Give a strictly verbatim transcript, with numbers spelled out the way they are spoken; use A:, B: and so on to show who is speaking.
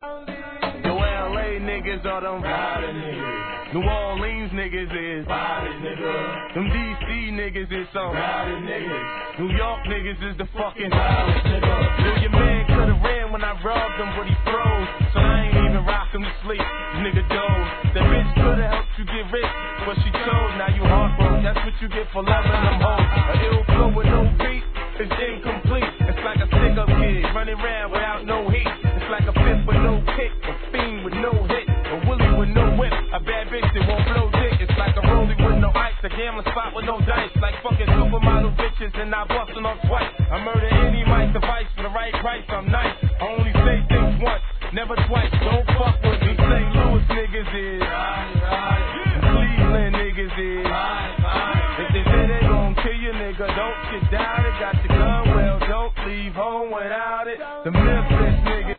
A: Yo, L A niggas are them violent niggas. New Orleans niggas is violent niggas. Them D C niggas is some violent niggas. New York niggas is the fucking violent niggas. Yo, your man could've ran when I robbed him, but he froze. So I ain't even rock him to sleep. Nigga dove. That bitch could've helped you get rich, but she chose. Now you heartbroken. That's what you get for loving them hoes. A ill flow with no beat is incomplete. It's like a stick-up kid running around without no heat. It's like a fifth with no kick, a fiend with no hit, a willy with no whip, a bad bitch that won't blow dick. It's like a rollie with no ice, a gambling spot with no dice. Like fucking supermodel bitches and I bustin' off twice. I murder